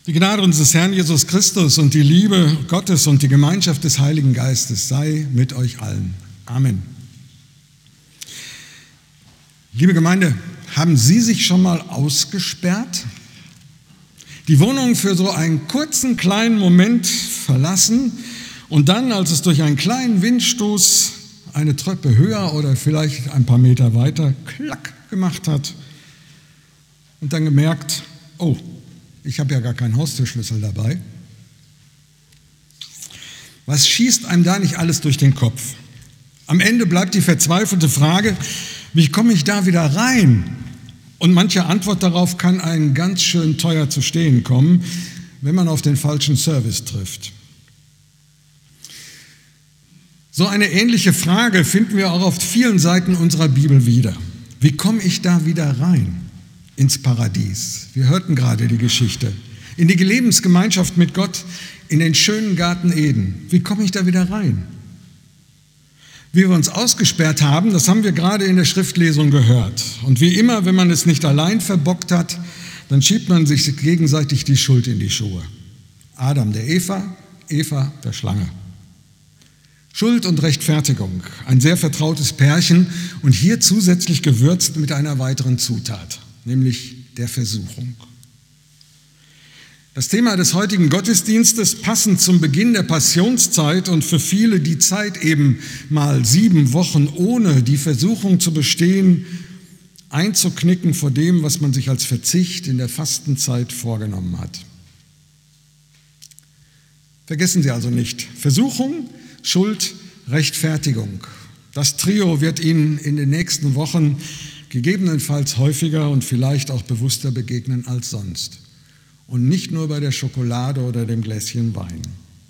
Die Gnade unseres Herrn Jesus Christus und die Liebe Gottes und die Gemeinschaft des Heiligen Geistes sei mit euch allen. Amen. Liebe Gemeinde, haben Sie sich schon mal ausgesperrt? Die Wohnung für so einen kurzen, kleinen Moment verlassen und dann, als es durch einen kleinen Windstoß eine Treppe höher oder vielleicht ein paar Meter weiter klack gemacht hat und dann gemerkt, oh, ich habe ja gar keinen Haustürschlüssel dabei. Was schießt einem da nicht alles durch den Kopf? Am Ende bleibt die verzweifelte Frage, wie komme ich da wieder rein? Und manche Antwort darauf kann einen ganz schön teuer zu stehen kommen, wenn man auf den falschen Service trifft. So eine ähnliche Frage finden wir auch auf vielen Seiten unserer Bibel wieder. Wie komme ich da wieder rein? Ins Paradies. Wir hörten gerade die Geschichte. In die Lebensgemeinschaft mit Gott, in den schönen Garten Eden. Wie komme ich da wieder rein? Wie wir uns ausgesperrt haben, das haben wir gerade in der Schriftlesung gehört. Und wie immer, wenn man es nicht allein verbockt hat, dann schiebt man sich gegenseitig die Schuld in die Schuhe. Adam der Eva, Eva der Schlange. Schuld und Rechtfertigung, ein sehr vertrautes Pärchen und hier zusätzlich gewürzt mit einer weiteren Zutat, nämlich der Versuchung. Das Thema des heutigen Gottesdienstes, passend zum Beginn der Passionszeit und für viele die Zeit eben mal 7 Wochen ohne die Versuchung zu bestehen, einzuknicken vor dem, was man sich als Verzicht in der Fastenzeit vorgenommen hat. Vergessen Sie also nicht, Versuchung, Schuld, Rechtfertigung. Das Trio wird Ihnen in den nächsten Wochen gegebenenfalls häufiger und vielleicht auch bewusster begegnen als sonst. Und nicht nur bei der Schokolade oder dem Gläschen Wein.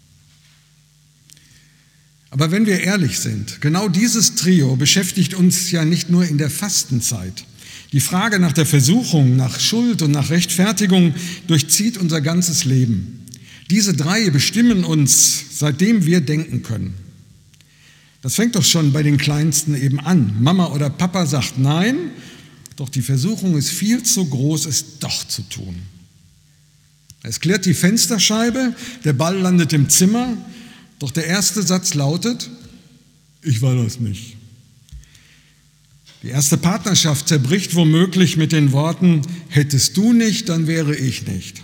Aber wenn wir ehrlich sind, genau dieses Trio beschäftigt uns ja nicht nur in der Fastenzeit. Die Frage nach der Versuchung, nach Schuld und nach Rechtfertigung durchzieht unser ganzes Leben. Diese 3 bestimmen uns, seitdem wir denken können. Das fängt doch schon bei den Kleinsten eben an. Mama oder Papa sagt nein, doch die Versuchung ist viel zu groß, es doch zu tun. Es klirrt die Fensterscheibe, der Ball landet im Zimmer, doch der erste Satz lautet, ich war das nicht. Die erste Partnerschaft zerbricht womöglich mit den Worten, hättest du nicht, dann wäre ich nicht.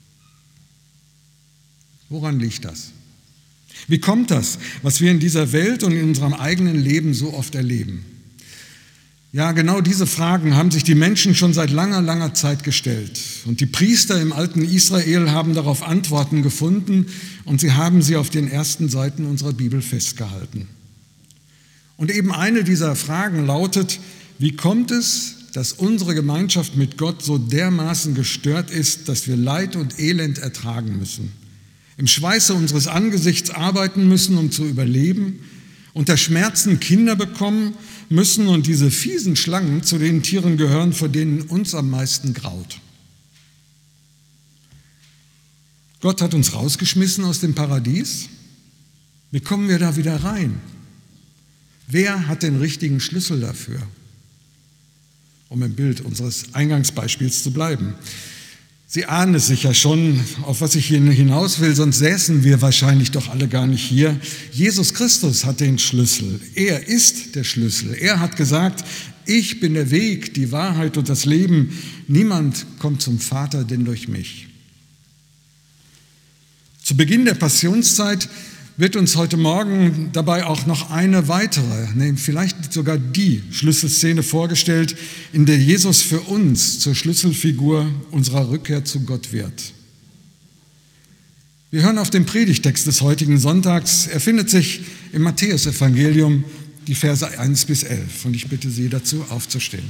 Woran liegt das? Wie kommt das, was wir in dieser Welt und in unserem eigenen Leben so oft erleben? Ja, genau diese Fragen haben sich die Menschen schon seit langer, langer Zeit gestellt. Und die Priester im alten Israel haben darauf Antworten gefunden und sie haben sie auf den ersten Seiten unserer Bibel festgehalten. Und eben eine dieser Fragen lautet, wie kommt es, dass unsere Gemeinschaft mit Gott so dermaßen gestört ist, dass wir Leid und Elend ertragen müssen? Im Schweiße unseres Angesichts arbeiten müssen, um zu überleben, unter Schmerzen Kinder bekommen müssen und diese fiesen Schlangen zu den Tieren gehören, vor denen uns am meisten graut. Gott hat uns rausgeschmissen aus dem Paradies. Wie kommen wir da wieder rein? Wer hat den richtigen Schlüssel dafür? Um im Bild unseres Eingangsbeispiels zu bleiben. Sie ahnen es sicher schon, auf was ich hier hinaus will, sonst säßen wir wahrscheinlich doch alle gar nicht hier. Jesus Christus hat den Schlüssel. Er ist der Schlüssel. Er hat gesagt, ich bin der Weg, die Wahrheit und das Leben. Niemand kommt zum Vater, denn durch mich. Zu Beginn der Passionszeit wird uns heute Morgen dabei auch noch eine weitere, vielleicht sogar die Schlüsselszene vorgestellt, in der Jesus für uns zur Schlüsselfigur unserer Rückkehr zu Gott wird. Wir hören auf den Predigtext des heutigen Sonntags. Er findet sich im Matthäusevangelium, die Verse 1-11. Und ich bitte Sie dazu, aufzustehen.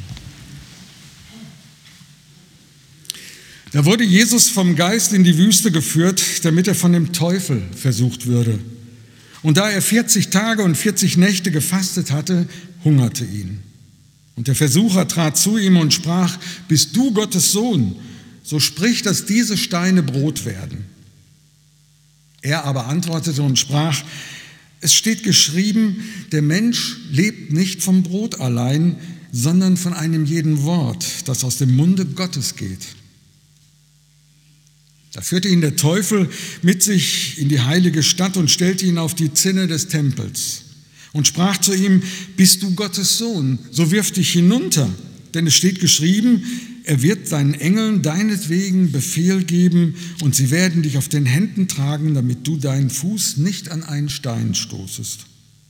Da wurde Jesus vom Geist in die Wüste geführt, damit er von dem Teufel versucht würde. Und da er 40 Tage und 40 Nächte gefastet hatte, hungerte ihn. Und der Versucher trat zu ihm und sprach, bist du Gottes Sohn, so sprich, dass diese Steine Brot werden. Er aber antwortete und sprach, es steht geschrieben, der Mensch lebt nicht vom Brot allein, sondern von einem jeden Wort, das aus dem Munde Gottes geht. Da führte ihn der Teufel mit sich in die heilige Stadt und stellte ihn auf die Zinne des Tempels und sprach zu ihm: Bist du Gottes Sohn, so wirf dich hinunter, denn es steht geschrieben, er wird seinen Engeln deinetwegen Befehl geben und sie werden dich auf den Händen tragen, damit du deinen Fuß nicht an einen Stein stoßest.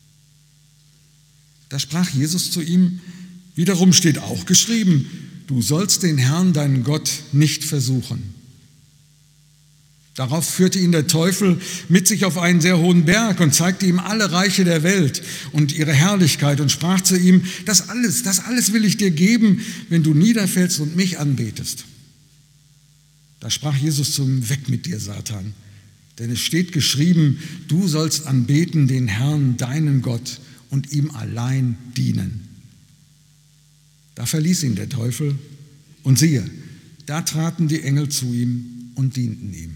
Da sprach Jesus zu ihm: Wiederum steht auch geschrieben, du sollst den Herrn, deinen Gott, nicht versuchen. Darauf führte ihn der Teufel mit sich auf einen sehr hohen Berg und zeigte ihm alle Reiche der Welt und ihre Herrlichkeit und sprach zu ihm: Das alles will ich dir geben, wenn du niederfällst und mich anbetest. Da sprach Jesus zu ihm: Weg mit dir, Satan, denn es steht geschrieben, du sollst anbeten den Herrn, deinen Gott, und ihm allein dienen. Da verließ ihn der Teufel und siehe, da traten die Engel zu ihm und dienten ihm.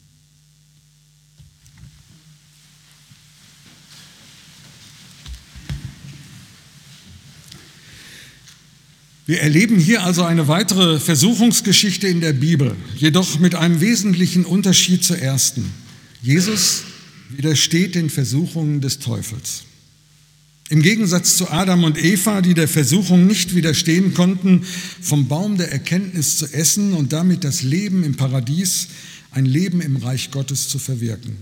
Wir erleben hier also eine weitere Versuchungsgeschichte in der Bibel, jedoch mit einem wesentlichen Unterschied zur ersten. Jesus widersteht den Versuchungen des Teufels. Im Gegensatz zu Adam und Eva, die der Versuchung nicht widerstehen konnten, vom Baum der Erkenntnis zu essen und damit das Leben im Paradies, ein Leben im Reich Gottes zu verwirken.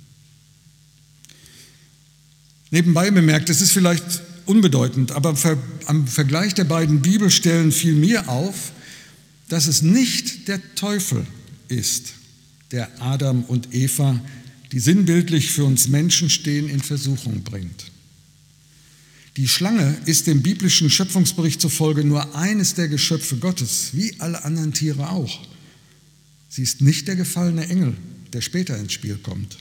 Nebenbei bemerkt, es ist vielleicht unbedeutend, aber am Vergleich der beiden Bibelstellen fiel mir auf, dass es nicht der Teufel ist, der Adam und Eva, die sinnbildlich für uns Menschen stehen, in Versuchung bringt. Die Schlange ist dem biblischen Schöpfungsbericht zufolge nur eines der Geschöpfe Gottes, wie alle anderen Tiere auch. Sie ist nicht der gefallene Engel, der später ins Spiel kommt.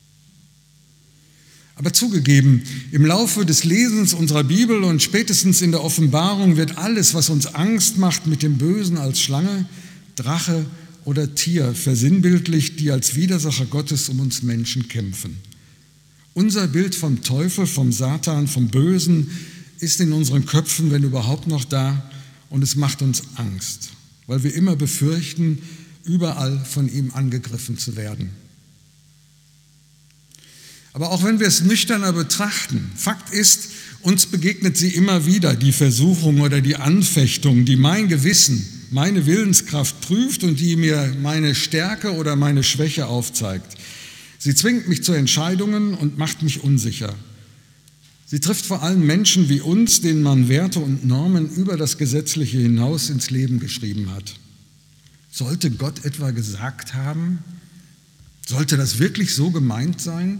Aber zugegeben, im Laufe des Lesens unserer Bibel und spätestens in der Offenbarung wird alles, was uns Angst macht, mit dem Bösen als Schlange, Drache oder Tier versinnbildlicht, die als Widersacher Gottes um uns Menschen kämpfen. Unser Bild vom Teufel, vom Satan, vom Bösen ist in unseren Köpfen, wenn überhaupt noch da, und es macht uns Angst, weil wir immer befürchten, überall von ihm angegriffen zu werden. Aber auch wenn wir es nüchterner betrachten, Fakt ist, uns begegnet sie immer wieder, die Versuchung oder die Anfechtung, die mein Gewissen, meine Willenskraft prüft und die mir meine Stärke oder meine Schwäche aufzeigt. Sie zwingt mich zu Entscheidungen und macht mich unsicher. Sie trifft vor allem Menschen wie uns, denen man Werte und Normen über das Gesetzliche hinaus ins Leben geschrieben hat. Sollte Gott etwa gesagt haben? Sollte das wirklich so gemeint sein?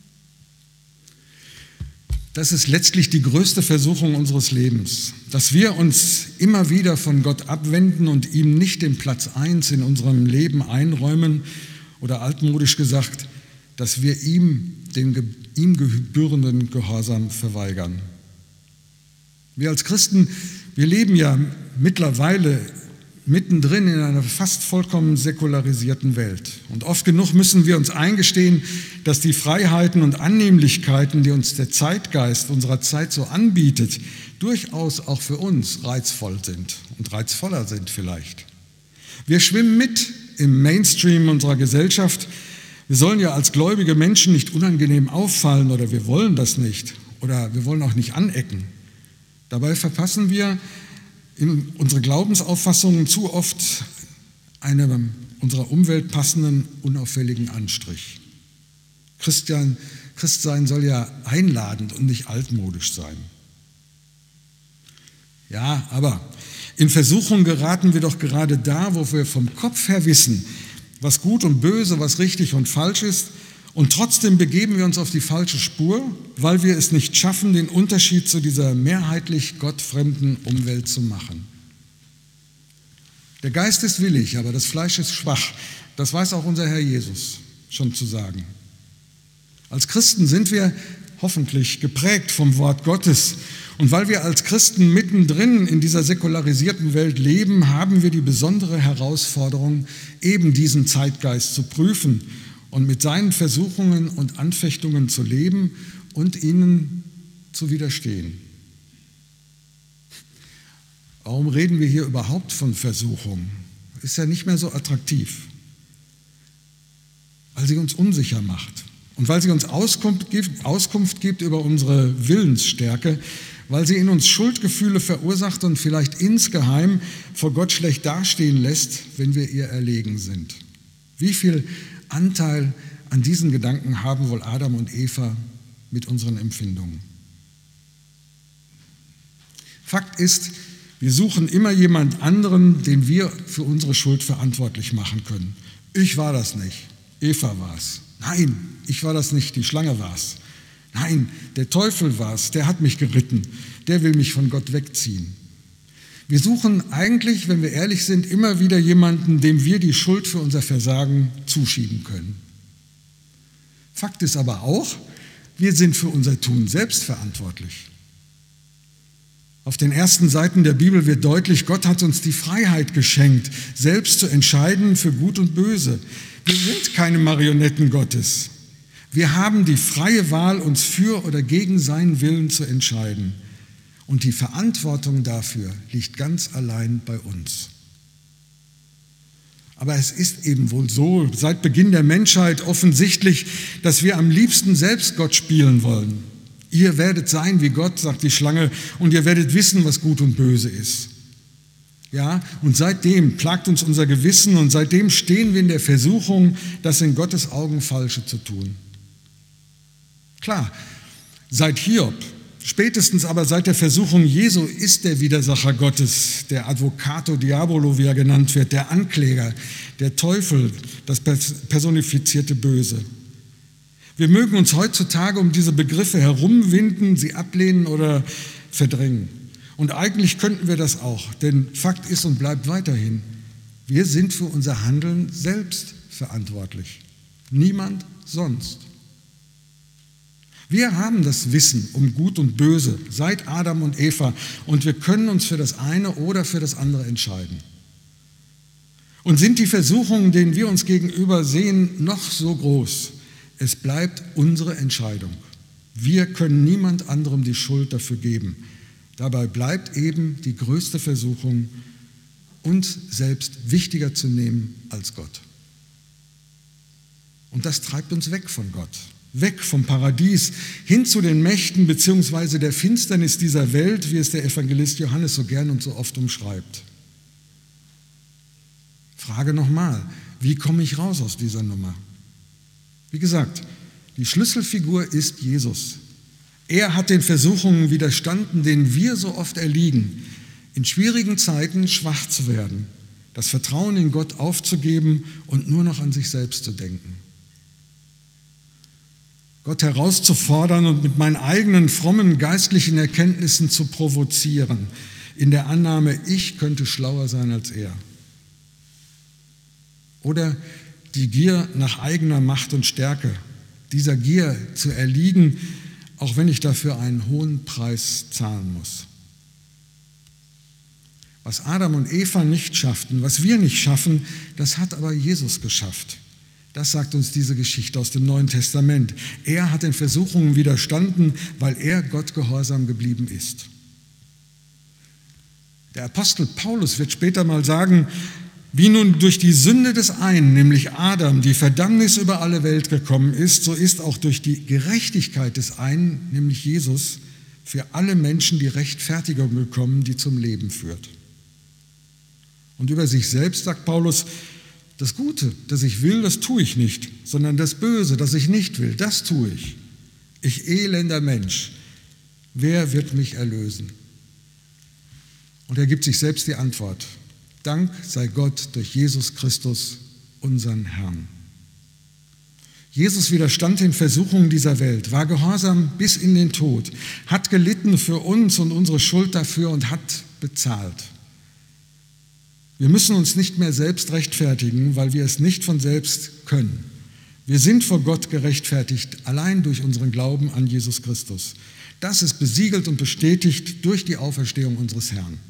Das ist letztlich die größte Versuchung unseres Lebens, dass wir uns immer wieder von Gott abwenden und ihm nicht den Platz 1 in unserem Leben einräumen oder altmodisch gesagt, dass wir ihm den ihm gebührenden Gehorsam verweigern. Wir als Christen, wir leben ja mittlerweile mittendrin in einer fast vollkommen säkularisierten Welt. Und oft genug müssen wir uns eingestehen, dass die Freiheiten und Annehmlichkeiten, die uns der Zeitgeist unserer Zeit so anbietet, durchaus auch für uns reizvoll sind und reizvoller sind vielleicht. Wir schwimmen mit im Mainstream unserer Gesellschaft. Wir sollen ja als gläubige Menschen nicht unangenehm auffallen oder wir wollen das nicht oder wir wollen auch nicht anecken. Dabei verpassen wir in unsere Glaubensauffassungen zu oft einen unserer Umwelt passenden, unauffälligen Anstrich. Christsein soll ja einladend und nicht altmodisch sein. Ja, aber in Versuchung geraten wir doch gerade da, wo wir vom Kopf her wissen, was gut und böse, was richtig und falsch ist, und trotzdem begeben wir uns auf die falsche Spur, weil wir es nicht schaffen, den Unterschied zu dieser mehrheitlich gottfremden Umwelt zu machen. Der Geist ist willig, aber das Fleisch ist schwach. Das weiß auch unser Herr Jesus schon zu sagen. Als Christen sind wir hoffentlich geprägt vom Wort Gottes. Und weil wir als Christen mittendrin in dieser säkularisierten Welt leben, haben wir die besondere Herausforderung, eben diesen Zeitgeist zu prüfen und mit seinen Versuchungen und Anfechtungen zu leben und ihnen zu widerstehen. Warum reden wir hier überhaupt von Versuchung? Ist ja nicht mehr so attraktiv. weil sie uns unsicher macht und weil sie uns Auskunft gibt über unsere Willensstärke, weil sie in uns Schuldgefühle verursacht und vielleicht insgeheim vor Gott schlecht dastehen lässt, wenn wir ihr erlegen sind. Wie viel Anteil an diesen Gedanken haben wohl Adam und Eva mit unseren Empfindungen? Fakt ist, wir suchen immer jemand anderen, den wir für unsere Schuld verantwortlich machen können. Ich war das nicht, Eva war es. Nein, ich war das nicht, die Schlange war es. Nein, der Teufel war es, der hat mich geritten, der will mich von Gott wegziehen. Wir suchen eigentlich, wenn wir ehrlich sind, immer wieder jemanden, dem wir die Schuld für unser Versagen zuschieben können. Fakt ist aber auch, wir sind für unser Tun selbst verantwortlich. Auf den ersten Seiten der Bibel wird deutlich, Gott hat uns die Freiheit geschenkt, selbst zu entscheiden für Gut und Böse. Wir sind keine Marionetten Gottes. Wir haben die freie Wahl, uns für oder gegen seinen Willen zu entscheiden. Und die Verantwortung dafür liegt ganz allein bei uns. Aber es ist eben wohl so, seit Beginn der Menschheit offensichtlich, dass wir am liebsten selbst Gott spielen wollen. Ihr werdet sein wie Gott, sagt die Schlange, und ihr werdet wissen, was gut und böse ist. Ja, und seitdem plagt uns unser Gewissen und seitdem stehen wir in der Versuchung, das in Gottes Augen Falsche zu tun. Klar, seit Hiob, spätestens aber seit der Versuchung Jesu ist der Widersacher Gottes, der Advocato Diabolo, wie er genannt wird, der Ankläger, der Teufel, das personifizierte Böse. Wir mögen uns heutzutage um diese Begriffe herumwinden, sie ablehnen oder verdrängen. Und eigentlich könnten wir das auch, denn Fakt ist und bleibt weiterhin, wir sind für unser Handeln selbst verantwortlich. Niemand sonst. Wir haben das Wissen um Gut und Böse seit Adam und Eva und wir können uns für das eine oder für das andere entscheiden. Und sind die Versuchungen, denen wir uns gegenüber sehen, noch so groß, es bleibt unsere Entscheidung. Wir können niemand anderem die Schuld dafür geben. Dabei bleibt eben die größte Versuchung, uns selbst wichtiger zu nehmen als Gott. Und das treibt uns weg von Gott, weg vom Paradies, hin zu den Mächten bzw. der Finsternis dieser Welt, wie es der Evangelist Johannes so gern und so oft umschreibt. Frage nochmal, wie komme ich raus aus dieser Nummer? Wie gesagt, die Schlüsselfigur ist Jesus. Er hat den Versuchungen widerstanden, denen wir so oft erliegen, in schwierigen Zeiten schwach zu werden, das Vertrauen in Gott aufzugeben und nur noch an sich selbst zu denken. Gott herauszufordern und mit meinen eigenen frommen geistlichen Erkenntnissen zu provozieren, in der Annahme, ich könnte schlauer sein als er. Oder die Gier nach eigener Macht und Stärke, dieser Gier zu erliegen, auch wenn ich dafür einen hohen Preis zahlen muss. Was Adam und Eva nicht schafften, was wir nicht schaffen, das hat aber Jesus geschafft. Das sagt uns diese Geschichte aus dem Neuen Testament. Er hat den Versuchungen widerstanden, weil er Gott gehorsam geblieben ist. Der Apostel Paulus wird später mal sagen, wie nun durch die Sünde des einen, nämlich Adam, die Verdammnis über alle Welt gekommen ist, so ist auch durch die Gerechtigkeit des einen, nämlich Jesus, für alle Menschen die Rechtfertigung gekommen, die zum Leben führt. Und über sich selbst sagt Paulus, das Gute, das ich will, das tue ich nicht, sondern das Böse, das ich nicht will, das tue ich. Ich elender Mensch, wer wird mich erlösen? Und er gibt sich selbst die Antwort. Dank sei Gott durch Jesus Christus, unseren Herrn. Jesus widerstand den Versuchungen dieser Welt, war gehorsam bis in den Tod, hat gelitten für uns und unsere Schuld dafür und hat bezahlt. Wir müssen uns nicht mehr selbst rechtfertigen, weil wir es nicht von selbst können. Wir sind vor Gott gerechtfertigt, allein durch unseren Glauben an Jesus Christus. Das ist besiegelt und bestätigt durch die Auferstehung unseres Herrn.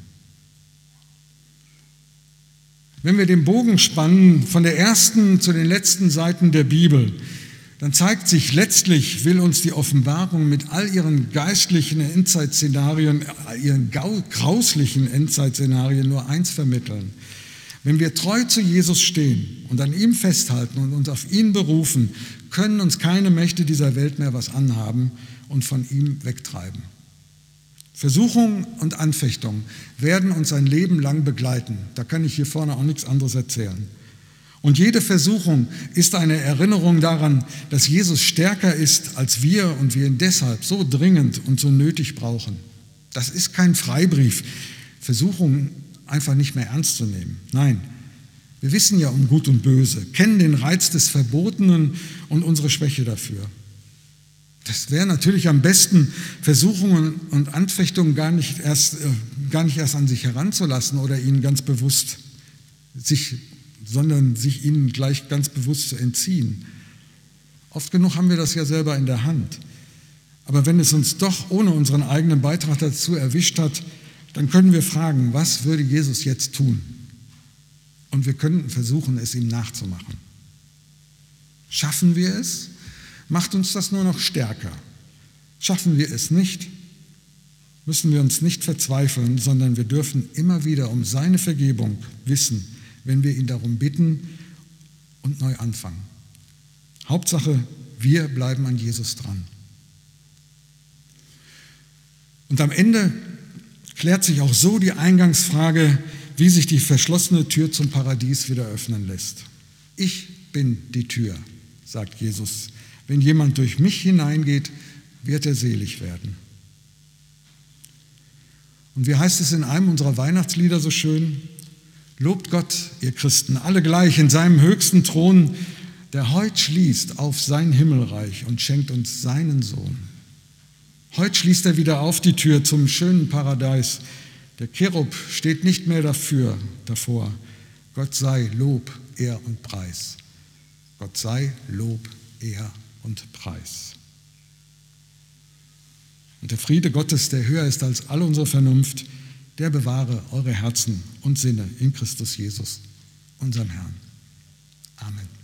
Wenn wir den Bogen spannen von der ersten zu den letzten Seiten der Bibel, dann zeigt sich, letztlich will uns die Offenbarung mit all ihren geistlichen Endzeitszenarien, ihren grauslichen Endzeitszenarien nur eins vermitteln. Wenn wir treu zu Jesus stehen und an ihm festhalten und uns auf ihn berufen, können uns keine Mächte dieser Welt mehr was anhaben und von ihm wegtreiben. Versuchungen und Anfechtungen werden uns ein Leben lang begleiten. Da kann ich hier vorne auch nichts anderes erzählen. Und jede Versuchung ist eine Erinnerung daran, dass Jesus stärker ist als wir und wir ihn deshalb so dringend und so nötig brauchen. Das ist kein Freibrief, Versuchungen einfach nicht mehr ernst zu nehmen. Nein, wir wissen ja um Gut und Böse, kennen den Reiz des Verbotenen und unsere Schwäche dafür. Das wäre natürlich am besten, Versuchungen und Anfechtungen gar nicht erst an sich heranzulassen oder ihnen ganz bewusst sondern sich ihnen gleich ganz bewusst zu entziehen. Oft genug haben wir das ja selber in der Hand. Aber wenn es uns doch ohne unseren eigenen Beitrag dazu erwischt hat, dann können wir fragen, was würde Jesus jetzt tun? Und wir könnten versuchen, es ihm nachzumachen. Schaffen wir es? Macht uns das nur noch stärker. Schaffen wir es nicht, müssen wir uns nicht verzweifeln, sondern wir dürfen immer wieder um seine Vergebung wissen, wenn wir ihn darum bitten und neu anfangen. Hauptsache, wir bleiben an Jesus dran. Und am Ende klärt sich auch so die Eingangsfrage, wie sich die verschlossene Tür zum Paradies wieder öffnen lässt. Ich bin die Tür, sagt Jesus. Wenn jemand durch mich hineingeht, wird er selig werden. Und wie heißt es in einem unserer Weihnachtslieder so schön? Lobt Gott, ihr Christen, alle gleich in seinem höchsten Thron, der heut schließt auf sein Himmelreich und schenkt uns seinen Sohn. Heut schließt er wieder auf die Tür zum schönen Paradies. Der Cherub steht nicht mehr davor. Gott sei Lob, Ehr und Preis. Gott sei Lob, Ehr und Preis. Und der Friede Gottes, der höher ist als alle unsere Vernunft, der bewahre eure Herzen und Sinne in Christus Jesus, unserem Herrn. Amen.